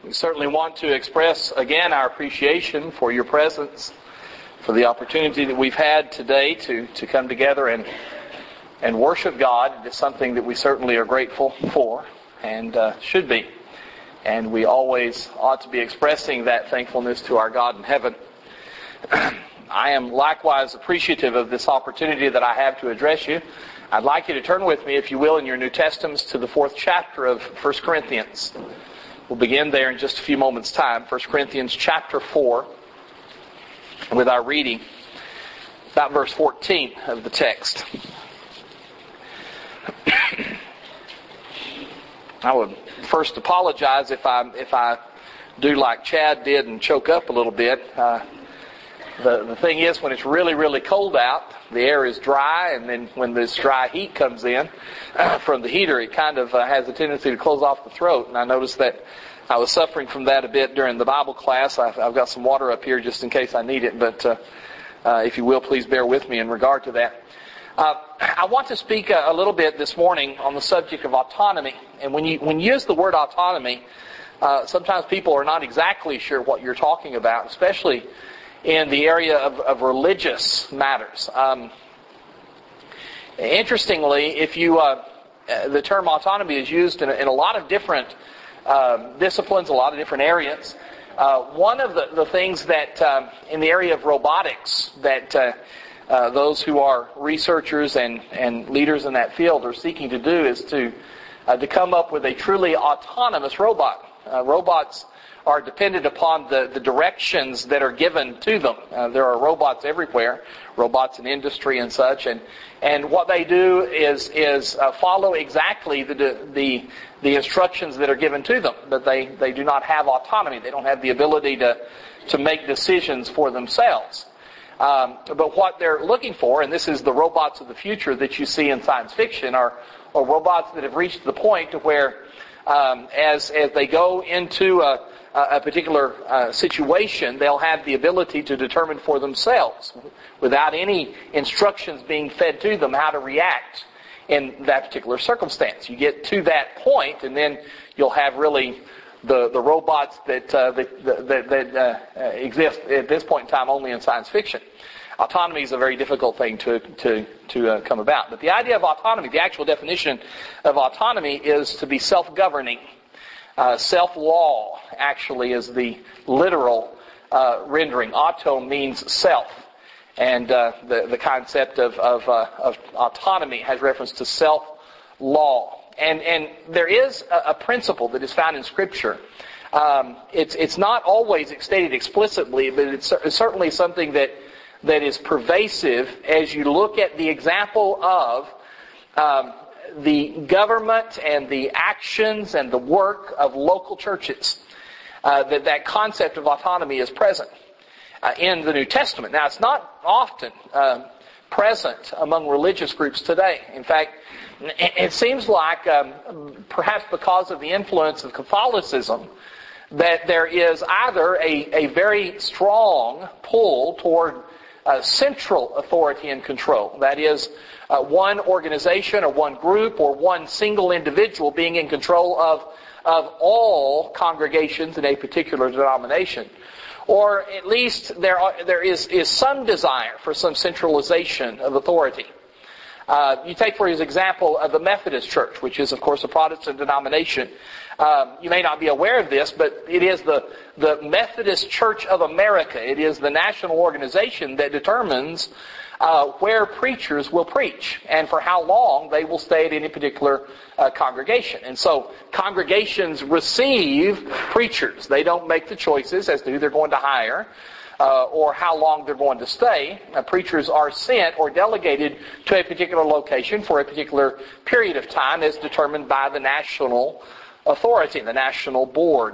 We certainly want to express again our appreciation for your presence, for the opportunity that we've had today to come together and worship God. It's something that we certainly are grateful for and should be. And we always ought to be expressing that thankfulness to our God in heaven. I am likewise appreciative of this opportunity that I have to address you. I'd like you to turn with me, if you will, in your New Testaments to the 4th chapter of 1 Corinthians. We'll begin there in just a few moments' time. 1 Corinthians chapter 4, with our reading, about verse 14 of the text. I would first apologize if I do like Chad did and choke up a little bit. The thing is, when it's really, really cold out, the air is dry, and then when this dry heat comes in from the heater, it kind of has a tendency to close off the throat. And I noticed that I was suffering from that a bit during the Bible class. I've got some water up here just in case I need it, but if you will, please bear with me in regard to that. I want to speak a little bit this morning on the subject of autonomy. And when you use the word autonomy, sometimes people are not exactly sure what you're talking about, especially in the area of religious matters. Interestingly, if you the term autonomy is used in a lot of different disciplines, a lot of different areas. One of the things that in the area of robotics that those who are researchers and leaders in that field are seeking to do is to come up with a truly autonomous robot. Robots are dependent upon the directions that are given to them. There are robots everywhere, robots in industry and such, and what they do is follow exactly the instructions that are given to them. But they do not have autonomy. They don't have the ability to make decisions for themselves. But what they're looking for, and this is the robots of the future that you see in science fiction, are robots that have reached the point to where as they go into a particular situation, they'll have the ability to determine for themselves, without any instructions being fed to them, how to react in that particular circumstance. You get to that point, and then you'll have really the robots that exist at this point in time only in science fiction. Autonomy is a very difficult thing to come about. But the idea of autonomy, the actual definition of autonomy, is to be self-governing. Self-law, actually, is the literal rendering. Auto means self. And the concept of autonomy has reference to self-law. And there is a principle that is found in Scripture. It's not always stated explicitly, but it's certainly something that is pervasive as you look at the example of the government and the actions and the work of local churches. That concept of autonomy is present in the New Testament. Now, it's not often present among religious groups today. In fact, it seems like, perhaps because of the influence of Catholicism, that there is either a very strong pull toward central authority and control. That is, one organization or one group or one single individual being in control of all congregations in a particular denomination. Or at least there is some desire for some centralization of authority. You take, for example, the Methodist Church, which is, of course, a Protestant denomination. You may not be aware of this, but it is the Methodist Church of America. It is the national organization that determines where preachers will preach and for how long they will stay at any particular congregation. And so congregations receive preachers. They don't make the choices as to who they're going to hire or how long they're going to stay. Preachers are sent or delegated to a particular location for a particular period of time as determined by the national authority, the national board.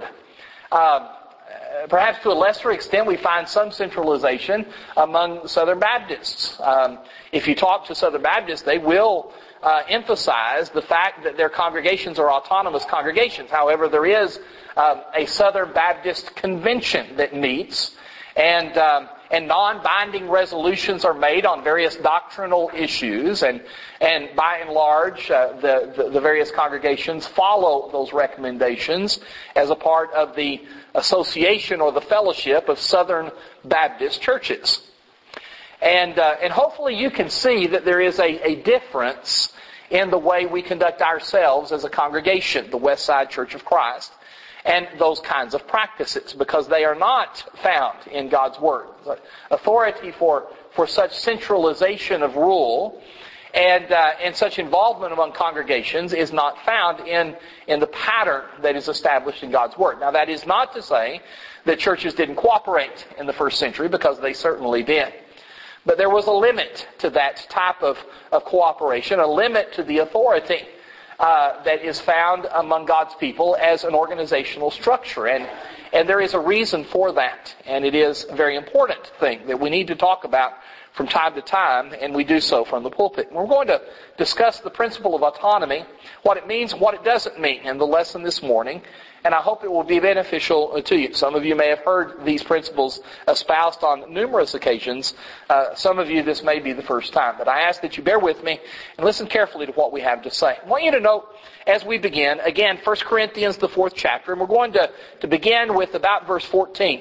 Perhaps to a lesser extent, we find some centralization among Southern Baptists. If you talk to Southern Baptists, they will emphasize the fact that their congregations are autonomous congregations. However, there is a Southern Baptist convention that meets, and non-binding resolutions are made on various doctrinal issues, and by and large, the various congregations follow those recommendations as a part of the association or the fellowship of Southern Baptist churches. And hopefully you can see that there is a difference in the way we conduct ourselves as a congregation, the Westside Church of Christ, and those kinds of practices, because they are not found in God's Word. Authority for such centralization of rule and such involvement among congregations is not found in the pattern that is established in God's Word. Now, that is not to say that churches didn't cooperate in the first century, because they certainly did. But there was a limit to that type of cooperation, a limit to the authority that is found among God's people as an organizational structure. And there is a reason for that. And it is a very important thing that we need to talk about from time to time, and we do so from the pulpit. We're going to discuss the principle of autonomy, what it means, what it doesn't mean in the lesson this morning, and I hope it will be beneficial to you. Some of you may have heard these principles espoused on numerous occasions. Some of you, this may be the first time, but I ask that you bear with me and listen carefully to what we have to say. I want you to note, as we begin, again, 1 Corinthians, the 4th chapter, and we're going to begin with about verse 14.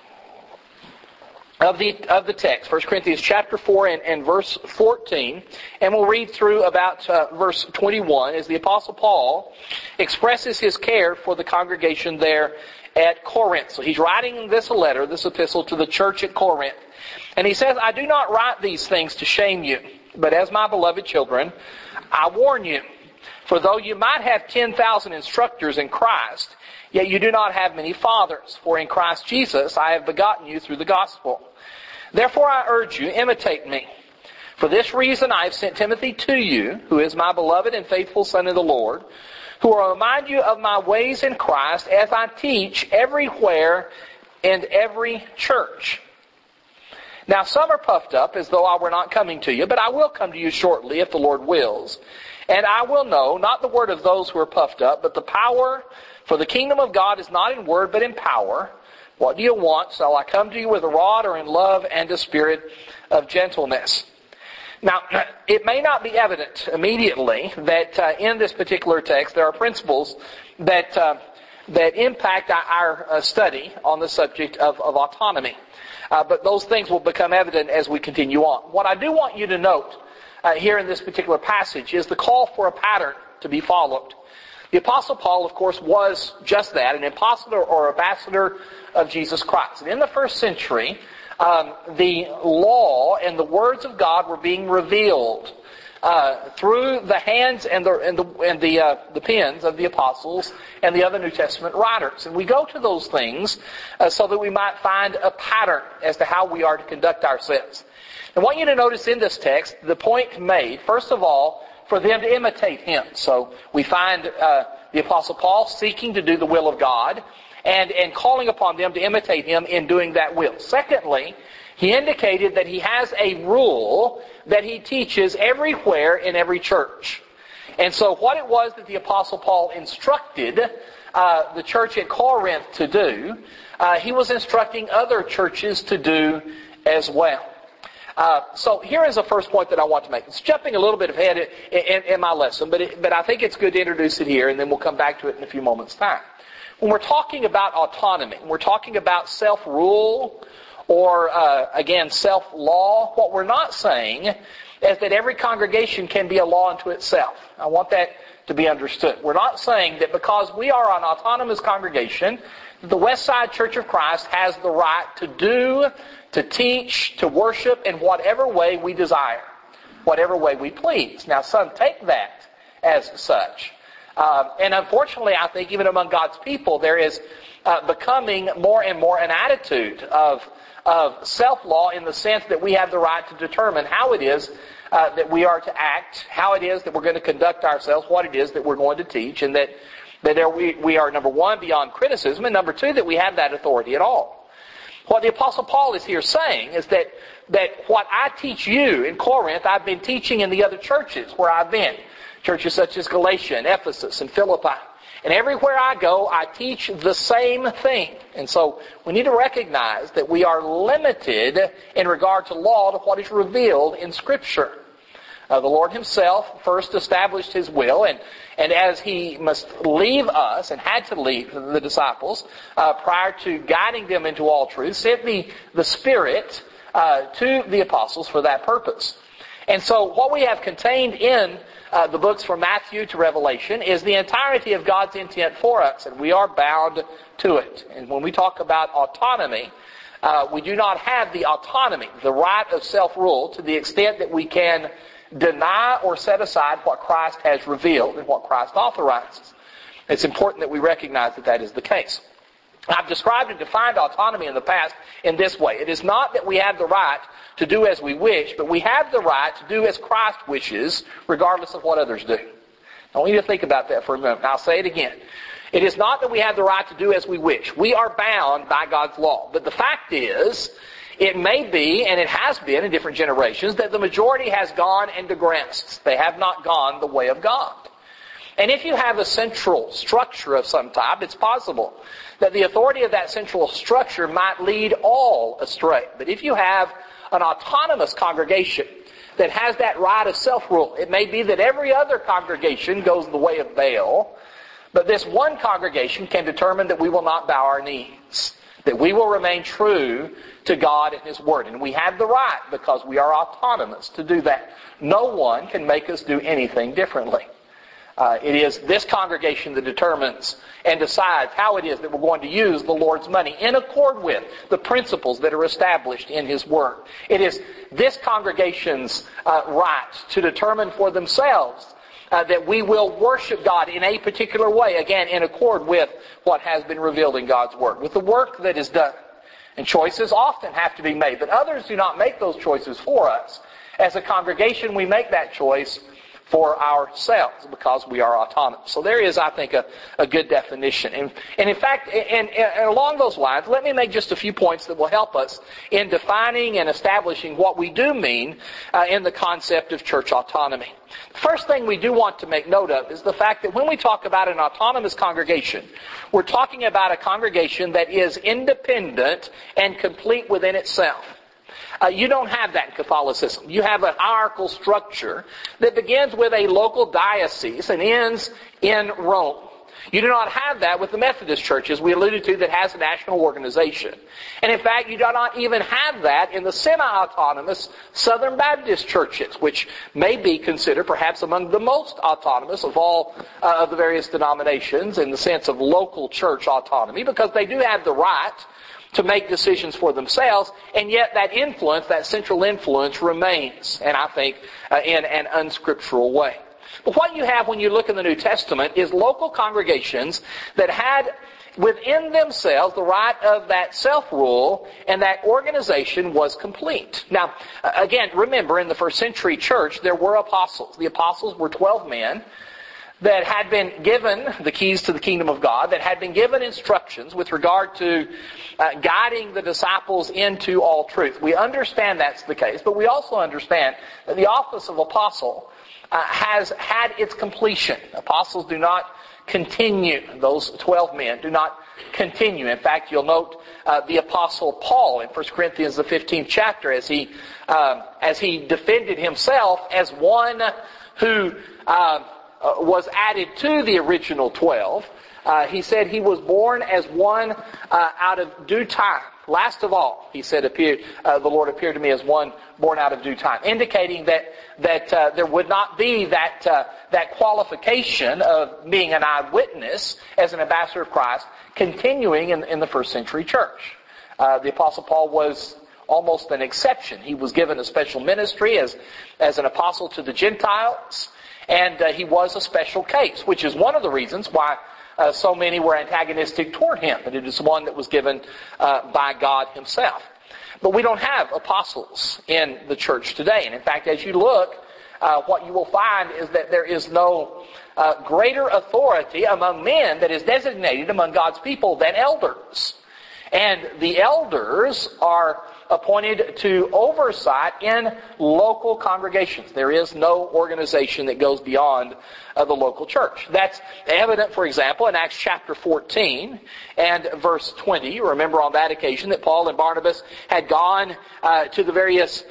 Of the text, 1 Corinthians chapter 4 and verse 14, and we'll read through about verse 21 as the Apostle Paul expresses his care for the congregation there at Corinth. So he's writing this letter, this epistle, to the church at Corinth. And he says, I do not write these things to shame you, but as my beloved children, I warn you. For though you might have 10,000 instructors in Christ, yet you do not have many fathers. For in Christ Jesus I have begotten you through the gospel. Therefore I urge you, imitate me. For this reason I have sent Timothy to you, who is my beloved and faithful son in the Lord, who will remind you of my ways in Christ as I teach everywhere in every church. Now some are puffed up as though I were not coming to you, but I will come to you shortly if the Lord wills. And I will know, not the word of those who are puffed up, but the power, for the kingdom of God is not in word but in power. What do you want? Shall I come to you with a rod or in love and a spirit of gentleness? Now, it may not be evident immediately that in this particular text there are principles that impact our study on the subject of autonomy. But those things will become evident as we continue on. What I do want you to note here in this particular passage is the call for a pattern to be followed. The Apostle Paul, of course, was just that, an apostle or ambassador of Jesus Christ. And in the first century, the law and the words of God were being revealed through the hands and the pens of the apostles and the other New Testament writers. And we go to those things so that we might find a pattern as to how we are to conduct ourselves. I want you to notice in this text the point made, first of all, for them to imitate him. So we find the Apostle Paul seeking to do the will of God and calling upon them to imitate him in doing that will. Secondly, he indicated that he has a rule that he teaches everywhere in every church. And so what it was that the Apostle Paul instructed the church at Corinth to do, he was instructing other churches to do as well. So here is the first point that I want to make. It's jumping a little bit ahead in my lesson, but I think it's good to introduce it here, and then we'll come back to it in a few moments' time. When we're talking about autonomy, when we're talking about self-rule, or again, self-law, what we're not saying is that every congregation can be a law unto itself. I want that to be understood. We're not saying that because we are an autonomous congregation, the Westside Church of Christ has the right to do, to teach, to worship in whatever way we desire, whatever way we please. Now, some take that as such. And unfortunately, I think even among God's people, there is becoming more and more an attitude of self-law in the sense that we have the right to determine how it is that we are to act, how it is that we're going to conduct ourselves, what it is that we're going to teach, and that we are, number one, beyond criticism, and number two, that we have that authority at all. What the Apostle Paul is here saying is that what I teach you in Corinth, I've been teaching in the other churches where I've been. Churches such as Galatia and Ephesus and Philippi. And everywhere I go, I teach the same thing. And so we need to recognize that we are limited in regard to law to what is revealed in Scripture. The Lord Himself first established His will, and as He must leave us, and had to leave the disciples, prior to guiding them into all truth, sent the Spirit to the apostles for that purpose. And so what we have contained in the books from Matthew to Revelation is the entirety of God's intent for us, and we are bound to it. And when we talk about autonomy, we do not have the autonomy, the right of self-rule, to the extent that we can deny or set aside what Christ has revealed and what Christ authorizes. It's important that we recognize that that is the case. I've described and defined autonomy in the past in this way. It is not that we have the right to do as we wish, but we have the right to do as Christ wishes, regardless of what others do. I want you to think about that for a moment. I'll say it again. It is not that we have the right to do as we wish. We are bound by God's law. But the fact is, it may be, and it has been in different generations, that the majority has gone and digressed. They have not gone the way of God. And if you have a central structure of some type, it's possible that the authority of that central structure might lead all astray. But if you have an autonomous congregation that has that right of self-rule, it may be that every other congregation goes the way of Baal, but this one congregation can determine that we will not bow our knees, that we will remain true to God and His Word. And we have the right, because we are autonomous, to do that. No one can make us do anything differently. It is this congregation that determines and decides how it is that we're going to use the Lord's money in accord with the principles that are established in His Word. It is this congregation's right to determine for themselves that we will worship God in a particular way, again, in accord with what has been revealed in God's Word, with the work that is done. And choices often have to be made, but others do not make those choices for us. As a congregation, we make that choice for ourselves because we are autonomous. So there is, I think, a good definition. And in fact, and along those lines, let me make just a few points that will help us in defining and establishing what we do mean in the concept of church autonomy. The first thing we do want to make note of is the fact that when we talk about an autonomous congregation, we're talking about a congregation that is independent and complete within itself. You don't have that in Catholicism. You have a hierarchical structure that begins with a local diocese and ends in Rome. You do not have that with the Methodist Church, as we alluded to, that has a national organization. And in fact, you do not even have that in the semi-autonomous Southern Baptist churches, which may be considered perhaps among the most autonomous of all of the various denominations in the sense of local church autonomy, because they do have the right to make decisions for themselves, and yet that influence, that central influence, remains, and I think in an unscriptural way. But what you have when you look in the New Testament is local congregations that had within themselves the right of that self-rule, and that organization was complete. Now, again, remember, in the first century church, there were apostles. The apostles were 12 men that had been given the keys to the kingdom of God, that had been given instructions with regard to guiding the disciples into all truth. We understand that's the case, but we also understand that the office of apostle has had its completion. Apostles do not continue. Those 12 men do not continue. In fact, you'll note the Apostle Paul in 1 Corinthians, the 15th chapter, as he defended himself as one who was added to the original 12. He said he was born as one out of due time. Last of all, he said, the Lord appeared to me as one born out of due time, indicating that there would not be that qualification of being an eyewitness as an ambassador of Christ continuing in the first century church. The Apostle Paul was almost an exception. He was given a special ministry as an apostle to the Gentiles, and he was a special case, which is one of the reasons why so many were antagonistic toward him. But it is one that was given by God Himself. But we don't have apostles in the church today. And in fact, as you look, what you will find is that there is no greater authority among men that is designated among God's people than elders. And the elders are appointed to oversight in local congregations. There is no organization that goes beyond the local church. That's evident, for example, in Acts chapter 14 and verse 20. You remember on that occasion that Paul and Barnabas had gone to the various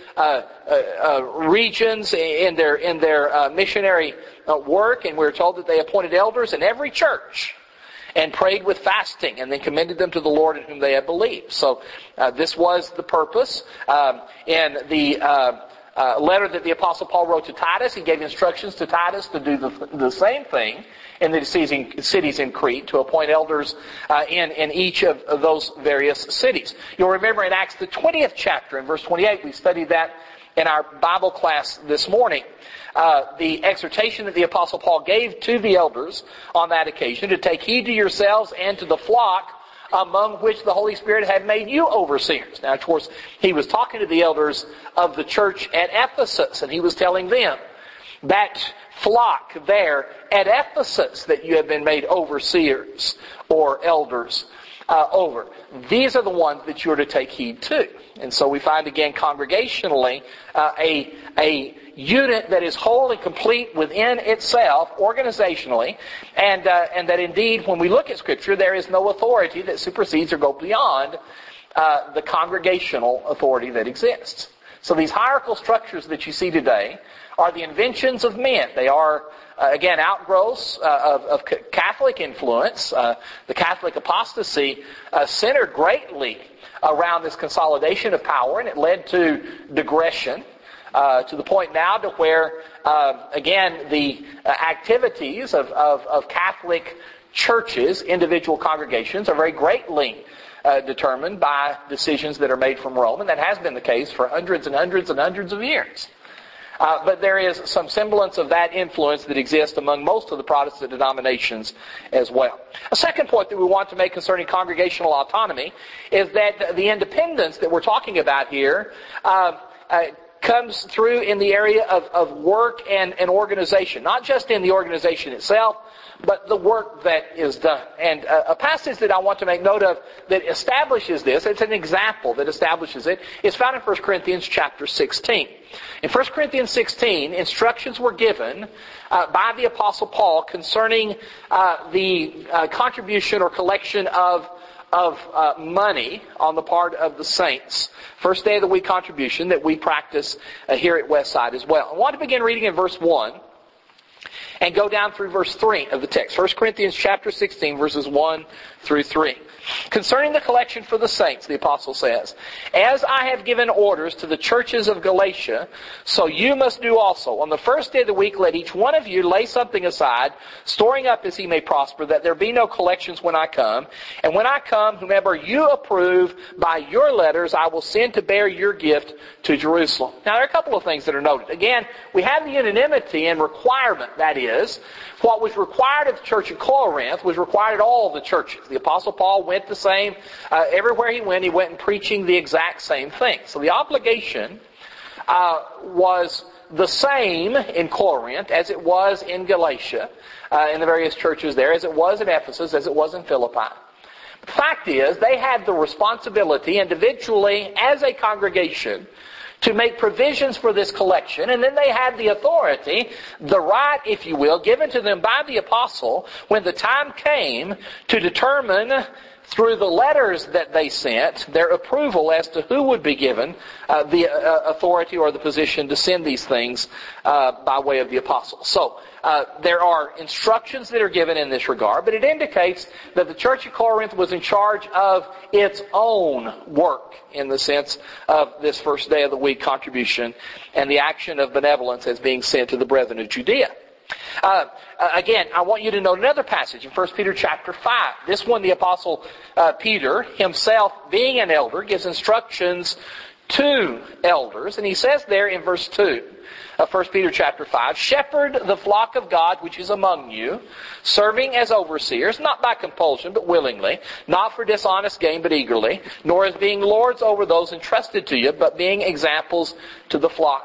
regions in their missionary work, and we're told that they appointed elders in every church and prayed with fasting, and then commended them to the Lord in whom they had believed. So this was the purpose. In the letter that the Apostle Paul wrote to Titus, he gave instructions to Titus to do the same thing in the cities in Crete, to appoint elders in each of those various cities. You'll remember in Acts the 20th chapter, in verse 28, we studied that in our Bible class this morning. The exhortation that the Apostle Paul gave to the elders on that occasion, to take heed to yourselves and to the flock among which the Holy Spirit had made you overseers. Now, of course, he was talking to the elders of the church at Ephesus, and he was telling them, that flock there at Ephesus that you have been made overseers or elders over. These are the ones that you are to take heed to. And so we find again congregationally a unit that is whole and complete within itself, organizationally, and that indeed when we look at Scripture there is no authority that supersedes or goes beyond the congregational authority that exists. So these hierarchical structures that you see today are the inventions of men. They are, again, outgrowths of Catholic influence. The Catholic apostasy centered greatly around this consolidation of power, and it led to digression to the point now to where, again, the activities of Catholic churches, individual congregations, are very greatly determined by decisions that are made from Rome, and that has been the case for hundreds and hundreds and hundreds of years. But there is some semblance of that influence that exists among most of the Protestant denominations as well. A second point that we want to make concerning congregational autonomy is that the independence that we're talking about here comes through in the area of work and organization. Not just in the organization itself, but the work that is done. And a passage that I want to make note of that establishes this, it's an example that establishes it, is found in 1 Corinthians chapter 16. In 1 Corinthians 16, instructions were given by the Apostle Paul concerning the contribution or collection of money on the part of the saints. First day of the week contribution that we practice here at Westside as well. I want to begin reading in verse 1 and go down through verse 3 of the text. 1 Corinthians chapter 16, verses 1 through 3. Concerning the collection for the saints, the apostle says, as I have given orders to the churches of Galatia, so you must do also. On the first day of the week, let each one of you lay something aside, storing up as he may prosper, that there be no collections when I come. And when I come, whomever you approve by your letters, I will send to bear your gift to Jerusalem. Now, there are a couple of things that are noted. Again, we have the unanimity and requirement, that is, what was required of the church of Corinth was required of all the churches. The Apostle Paul went the same. Everywhere he went and preaching the exact same thing. So the obligation was the same in Corinth as it was in Galatia, in the various churches there, as it was in Ephesus, as it was in Philippi. The fact is, they had the responsibility individually as a congregation to make provisions for this collection, and then they had the authority, the right, if you will, given to them by the apostle when the time came to determine through the letters that they sent their approval as to who would be given the authority or the position to send these things by way of the apostle. So there are instructions that are given in this regard, but it indicates that the church of Corinth was in charge of its own work in the sense of this first day of the week contribution and the action of benevolence as being sent to the brethren of Judea. Again, I want you to note another passage in 1 Peter chapter 5. This one, the Apostle Peter himself, being an elder, gives instructions to elders. And he says there in verse 2 of 1 Peter chapter 5, shepherd the flock of God which is among you, serving as overseers, not by compulsion but willingly, not for dishonest gain but eagerly, nor as being lords over those entrusted to you, but being examples to the flock.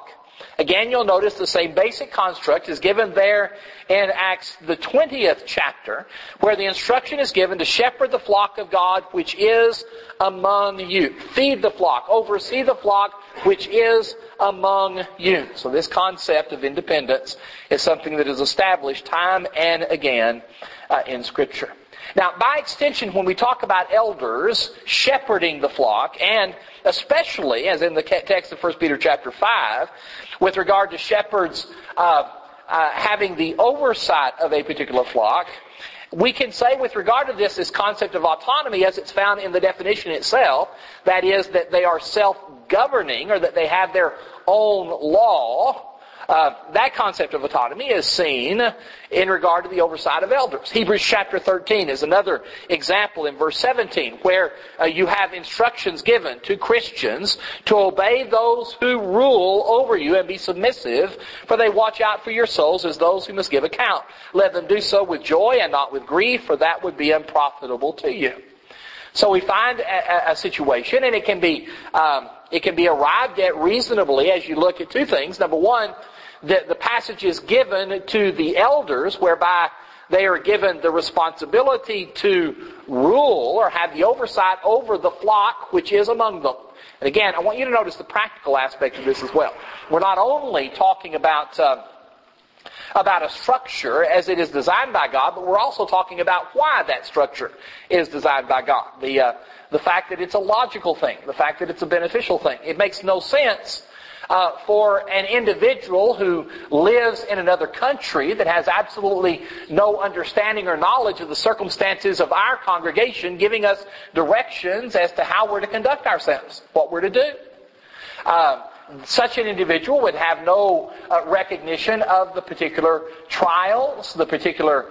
Again, you'll notice the same basic construct is given there in Acts the 20th chapter, where the instruction is given to shepherd the flock of God which is among you. Feed the flock, oversee the flock which is among you. So this concept of independence is something that is established time and again in Scripture. Now, by extension, when we talk about elders shepherding the flock, and especially, as in the text of 1 Peter chapter 5, with regard to shepherds having the oversight of a particular flock, we can say with regard to this concept of autonomy as it's found in the definition itself, that is, that they are self-governing, or that they have their own law. That concept of autonomy is seen in regard to the oversight of elders. Hebrews chapter 13 is another example in verse 17, where you have instructions given to Christians to obey those who rule over you and be submissive, for they watch out for your souls as those who must give account. Let them do so with joy and not with grief, for that would be unprofitable to you. So we find a situation, and it can be arrived at reasonably as you look at two things. Number one, the passage is given to the elders, whereby they are given the responsibility to rule or have the oversight over the flock which is among them. And again, I want you to notice the practical aspect of this as well. We're not only talking about a structure as it is designed by God, but we're also talking about why that structure is designed by God. The fact that it's a logical thing, the fact that it's a beneficial thing. It makes no sense for an individual who lives in another country that has absolutely no understanding or knowledge of the circumstances of our congregation giving us directions as to how we're to conduct ourselves, what we're to do. Such an individual would have no recognition of the particular trials, the particular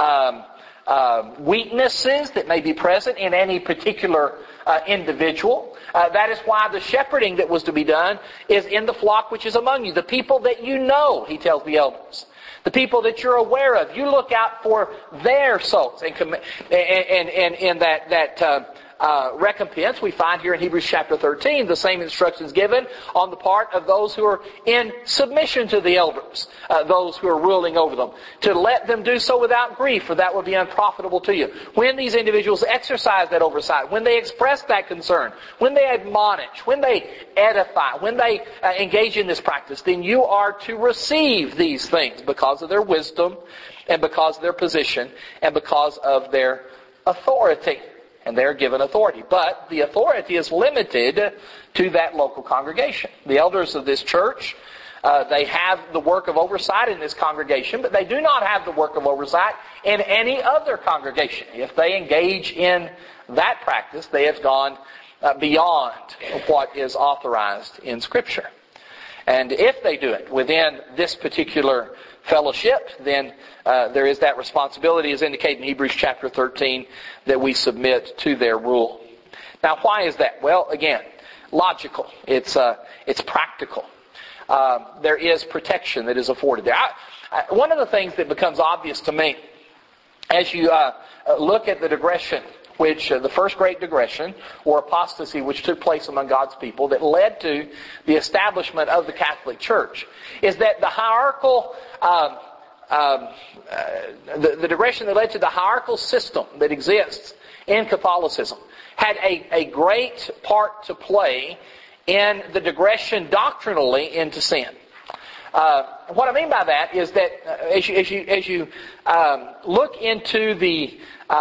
weaknesses that may be present in any particular individual. That is why the shepherding that was to be done is in the flock which is among you. The people that you know, he tells the elders. The people that you're aware of. You look out for their souls. And in that recompense, we find here in Hebrews chapter 13 the same instructions given on the part of those who are in submission to the elders, those who are ruling over them, to let them do so without grief, for that would be unprofitable to you. When these individuals exercise that oversight, when they express that concern, when they admonish, when they edify, when they engage in this practice, then you are to receive these things because of their wisdom and because of their position and because of their authority. And they're given authority. But the authority is limited to that local congregation. The elders of this church, they have the work of oversight in this congregation, but they do not have the work of oversight in any other congregation. If they engage in that practice, they have gone beyond what is authorized in Scripture. And if they do it within this particular fellowship, then there is that responsibility as indicated in Hebrews chapter 13 that we submit to their rule. Now, why is that? Well, again, logical. It's practical. There is protection that is afforded there. One of the things that becomes obvious to me as you look at the digression, which the first great digression or apostasy which took place among God's people that led to the establishment of the Catholic Church, is that the hierarchical the digression that led to the hierarchical system that exists in Catholicism had a great part to play in the digression doctrinally into sin. What I mean by that is that as you look into the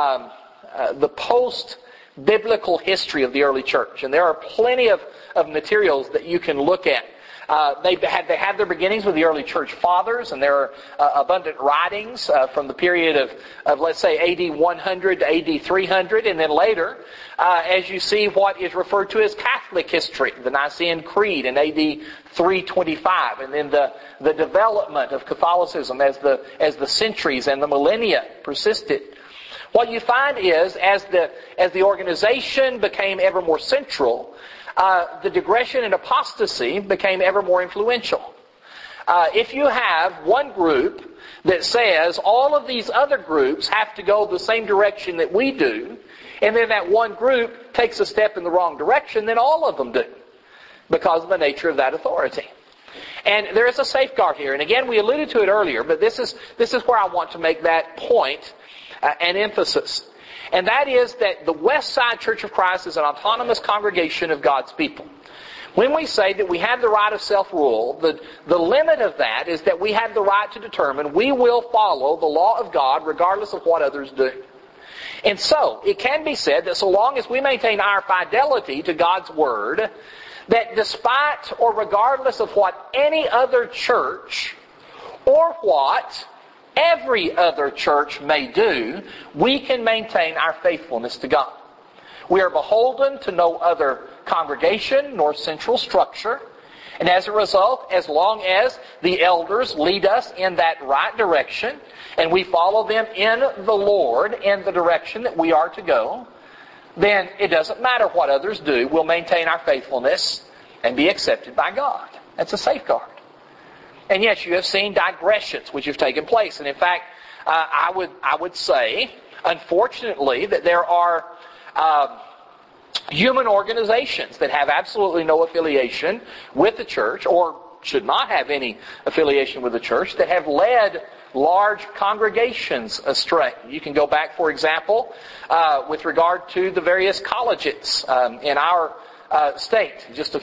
post-biblical history of the early church, and there are plenty of materials that you can look at. They had their beginnings with the early church fathers, and there are abundant writings from the period of let's say AD 100 to AD 300, and then later, as you see what is referred to as Catholic history, the Nicene Creed in AD 325, and then the development of Catholicism as the centuries and the millennia persisted. What you find is, as the organization became ever more central, the digression and apostasy became ever more influential. If you have one group that says all of these other groups have to go the same direction that we do, and then that one group takes a step in the wrong direction, then all of them do, because of the nature of that authority. And there is a safeguard here. And again, we alluded to it earlier, but this is where I want to make that point and emphasis. And that is that the Westside Church of Christ is an autonomous congregation of God's people. When we say that we have the right of self-rule, the limit of that is that we have the right to determine we will follow the law of God regardless of what others do. And so, it can be said that so long as we maintain our fidelity to God's Word, that despite or regardless of what any other church or what every other church may do, we can maintain our faithfulness to God. We are beholden to no other congregation nor central structure. And as a result, as long as the elders lead us in that right direction, and we follow them in the Lord in the direction that we are to go, then it doesn't matter what others do. We'll maintain our faithfulness and be accepted by God. That's a safeguard. And yes, you have seen digressions which have taken place. And in fact, I would say, unfortunately, that there are human organizations that have absolutely no affiliation with the church, or should not have any affiliation with the church, that have led large congregations astray. You can go back, for example, with regard to the various colleges in our state. Just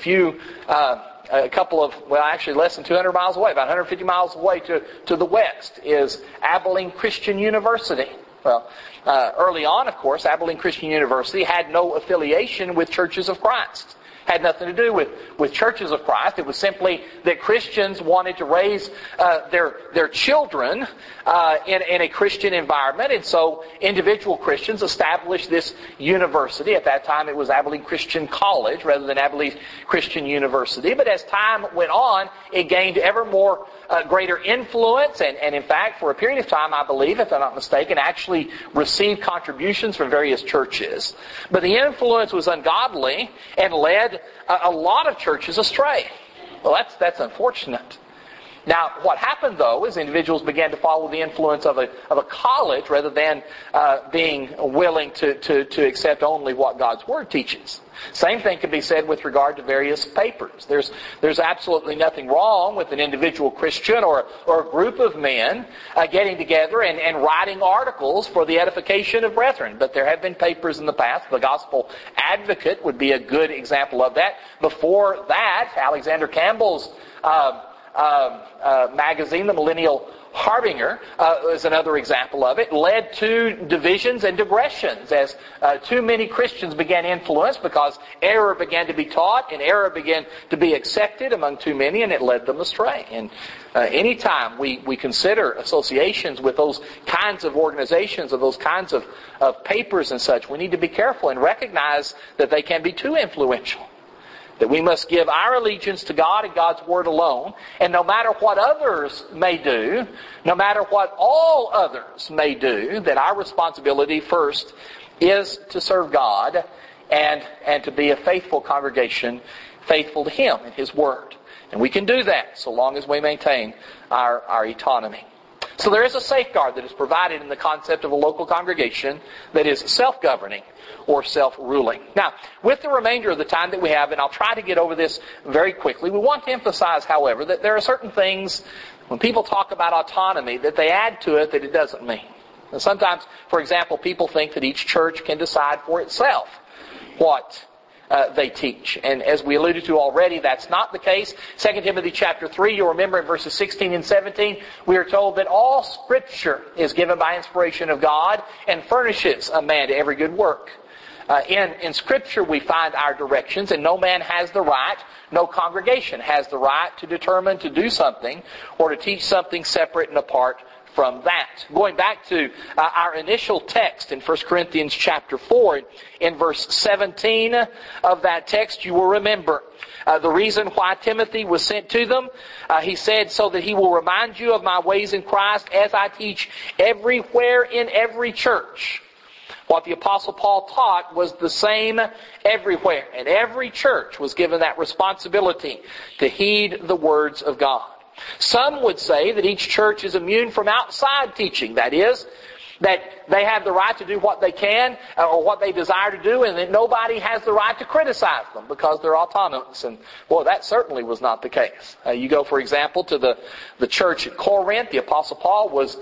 a couple of, well, actually less than 200 miles away, about 150 miles away to the west is Abilene Christian University. Well, early on, of course, Abilene Christian University had no affiliation with Churches of Christ. Had nothing to do with Churches of Christ. It was simply that Christians wanted to raise their children in a Christian environment, and so individual Christians established this university. At that time, it was Abilene Christian College rather than Abilene Christian University. But as time went on, it gained ever more greater influence, and in fact, for a period of time, I believe, if I'm not mistaken, actually received contributions from various churches. But the influence was ungodly and led a lot of churches astray. Well, that's unfortunate. Now, what happened, though, is individuals began to follow the influence of a college rather than being willing to accept only what God's Word teaches. Same thing can be said with regard to various papers. There's absolutely nothing wrong with an individual Christian or a group of men getting together and writing articles for the edification of brethren. But there have been papers in the past. The Gospel Advocate would be a good example of that. Before that, Alexander Campbell's magazine, the Millennial Harbinger, is another example of it, led to divisions and digressions as too many Christians began influence because error began to be taught and error began to be accepted among too many, and it led them astray. And anytime we consider associations with those kinds of organizations or those kinds of papers and such, we need to be careful and recognize that they can be too influential. That we must give our allegiance to God and God's Word alone. And no matter what others may do, no matter what all others may do, that our responsibility first is to serve God and to be a faithful congregation, faithful to Him and His Word. And we can do that so long as we maintain our autonomy. So there is a safeguard that is provided in the concept of a local congregation that is self-governing or self-ruling. Now, with the remainder of the time that we have, and I'll try to get over this very quickly, we want to emphasize, however, that there are certain things, when people talk about autonomy, that they add to it that it doesn't mean. And sometimes, for example, people think that each church can decide for itself what they teach. And as we alluded to already, that's not the case. 2 Timothy chapter 3, you'll remember in verses 16 and 17, we are told that all Scripture is given by inspiration of God and furnishes a man to every good work. In Scripture we find our directions, and no man has the right, no congregation has the right to determine to do something or to teach something separate and apart from that. Going back to our initial text in 1 Corinthians chapter 4, in verse 17 of that text, you will remember the reason why Timothy was sent to them. He said, so that he will remind you of my ways in Christ as I teach everywhere in every church. What the Apostle Paul taught was the same everywhere. And every church was given that responsibility to heed the words of God. Some would say that each church is immune from outside teaching. That is, That they have the right to do what they can or what they desire to do, and that nobody has the right to criticize them because they're autonomous. And, well, that certainly was not the case. You go, for example, to the church at Corinth. The Apostle Paul was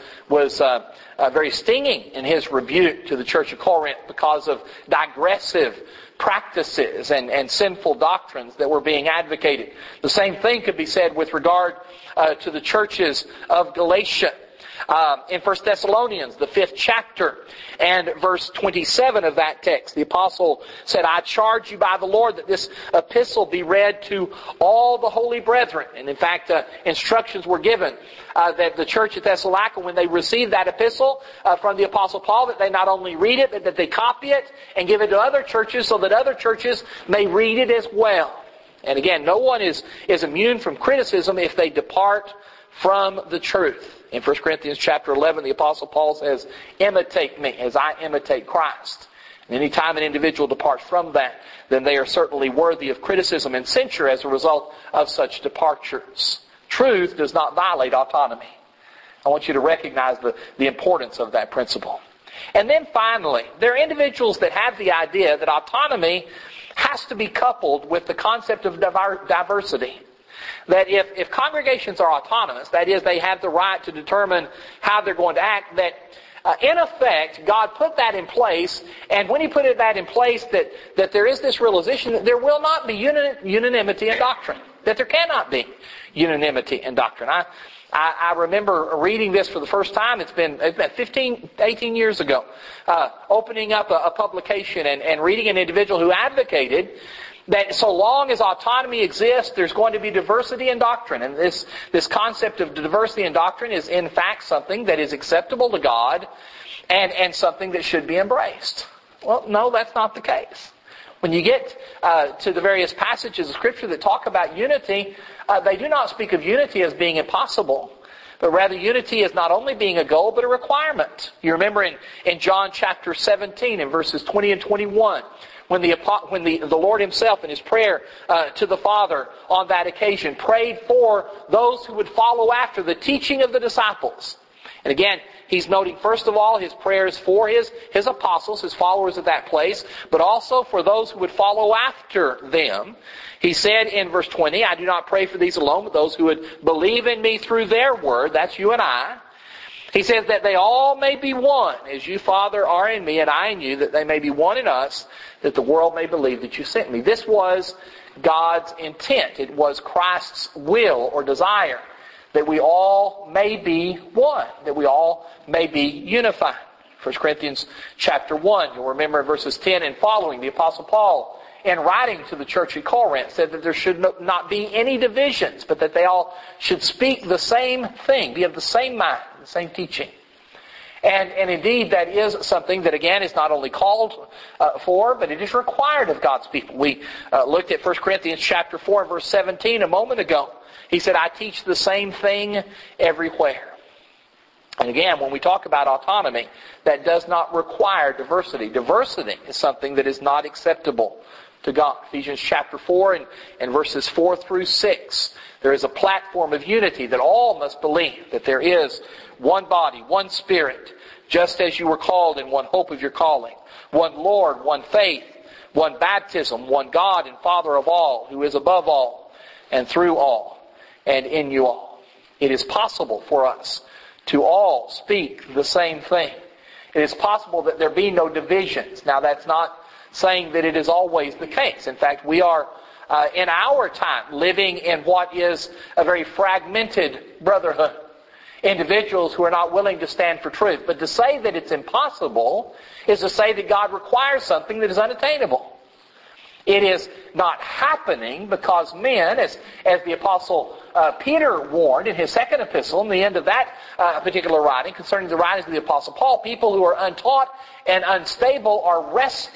very stinging in his rebuke to the church of Corinth because of digressive practices and sinful doctrines that were being advocated. The same thing could be said with regard to the churches of Galatia. In 1 Thessalonians, the 5th chapter, and verse 27 of that text, the apostle said, I charge you by the Lord that this epistle be read to all the holy brethren. And in fact, instructions were given that the church at Thessalonica, when they received that epistle from the apostle Paul, that they not only read it, but that they copy it and give it to other churches so that other churches may read it as well. And again, no one is immune from criticism if they depart from the truth. In 1 Corinthians chapter 11, the Apostle Paul says, imitate me as I imitate Christ. And any time an individual departs from that, then they are certainly worthy of criticism and censure as a result of such departures. Truth does not violate autonomy. I want you to recognize the importance of that principle. And then finally, there are individuals that have the idea that autonomy has to be coupled with the concept of diversity. That if congregations are autonomous, that is, they have the right to determine how they're going to act, that in effect, God put that in place, and when He put that in place, that there is this realization that there will not be unanimity in doctrine. That there cannot be unanimity in doctrine. I remember reading this for the first time. It's been 18 years ago. Opening up a publication and reading an individual who advocated that so long as autonomy exists, there's going to be diversity in doctrine. And this concept of diversity in doctrine is in fact something that is acceptable to God and something that should be embraced. Well, no, that's not the case. When you get to the various passages of Scripture that talk about unity, they do not speak of unity as being impossible, but rather unity as not only being a goal, but a requirement. You remember in John chapter 17, in verses 20 and 21, when the Lord Himself in His prayer to the Father on that occasion prayed for those who would follow after the teaching of the disciples. And again, He's noting first of all His prayers for His apostles, His followers at that place, but also for those who would follow after them. He said in verse 20, I do not pray for these alone, but those who would believe in me through their word. That's you and I. He says that they all may be one, as you, Father, are in me and I in you, that they may be one in us, that the world may believe that you sent me. This was God's intent. It was Christ's will or desire that we all may be one, that we all may be unified. 1 Corinthians chapter 1, you'll remember in verses 10 and following, the Apostle Paul, in writing to the church at Corinth, said that there should not be any divisions, but that they all should speak the same thing, be of the same mind, the same teaching. And indeed, that is something that, again, is not only called for, but it is required of God's people. We looked at 1 Corinthians chapter 4 and verse 17 a moment ago. He said, I teach the same thing everywhere. And again, when we talk about autonomy, that does not require diversity. Diversity is something that is not acceptable to God. Ephesians chapter 4 and verses 4 through 6. There is a platform of unity that all must believe that there is one body, one Spirit, just as you were called in one hope of your calling. One Lord, one faith, one baptism, one God and Father of all, who is above all and through all and in you all. It is possible for us to all speak the same thing. It is possible that there be no divisions. Now, that's not saying that it is always the case. In fact, we are in our time living in what is a very fragmented brotherhood. Individuals who are not willing to stand for truth. But to say that it's impossible is to say that God requires something that is unattainable. It is not happening because men, as the Apostle Peter warned in his second epistle, in the end of that particular writing, concerning the writings of the Apostle Paul, people who are untaught and unstable are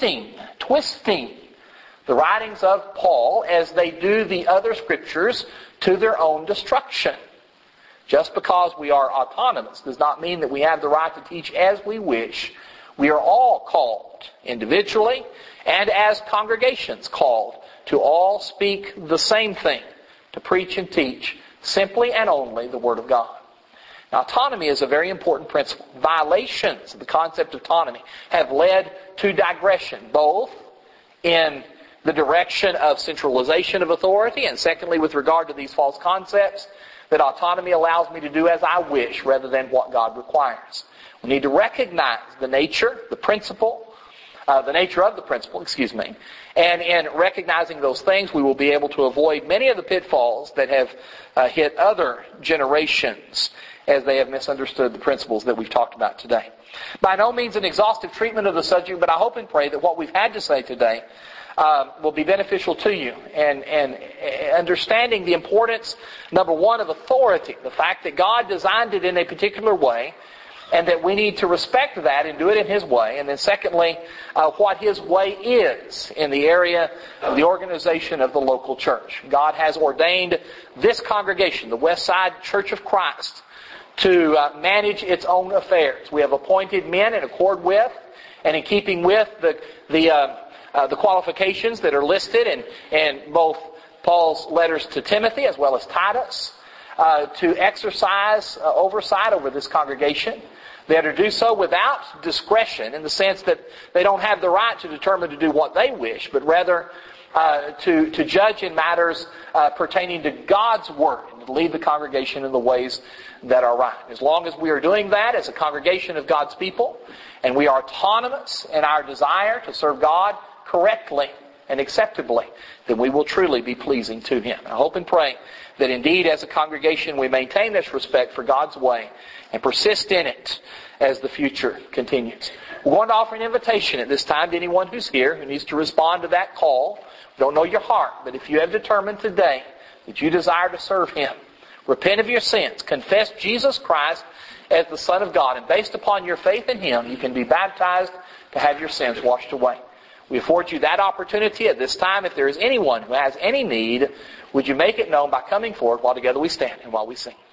twisting the writings of Paul as they do the other scriptures to their own destruction. Just because we are autonomous does not mean that we have the right to teach as we wish. We are all called, individually and as congregations called, to all speak the same thing, to preach and teach simply and only the Word of God. Now, autonomy is a very important principle. Violations of the concept of autonomy have led to digression, both in the direction of centralization of authority, and secondly, with regard to these false concepts, that autonomy allows me to do as I wish rather than what God requires. We need to recognize the nature of the principle, and in recognizing those things, we will be able to avoid many of the pitfalls that have hit other generations as they have misunderstood the principles that we've talked about today. By no means an exhaustive treatment of the subject, but I hope and pray that what we've had to say today will be beneficial to you. And understanding the importance, number one, of authority, the fact that God designed it in a particular way, and that we need to respect that and do it in His way. And then secondly, what His way is in the area of the organization of the local church. God has ordained this congregation, the Westside Church of Christ, to manage its own affairs. We have appointed men in accord with and in keeping with the qualifications that are listed in both Paul's letters to Timothy as well as Titus, to exercise oversight over this congregation. They are to do so without discretion, in the sense that they don't have the right to determine to do what they wish, but rather to judge in matters pertaining to God's Word, and to lead the congregation in the ways that are right. As long as we are doing that as a congregation of God's people, and we are autonomous in our desire to serve God correctly and acceptably, then we will truly be pleasing to Him. I hope and pray that indeed as a congregation we maintain this respect for God's way and persist in it as the future continues. We're going to offer an invitation at this time to anyone who's here who needs to respond to that call. We don't know your heart, but if you have determined today that you desire to serve Him, repent of your sins, confess Jesus Christ as the Son of God, and based upon your faith in Him, you can be baptized to have your sins washed away. We afford you that opportunity at this time. If there is anyone who has any need, would you make it known by coming forward while together we stand and while we sing.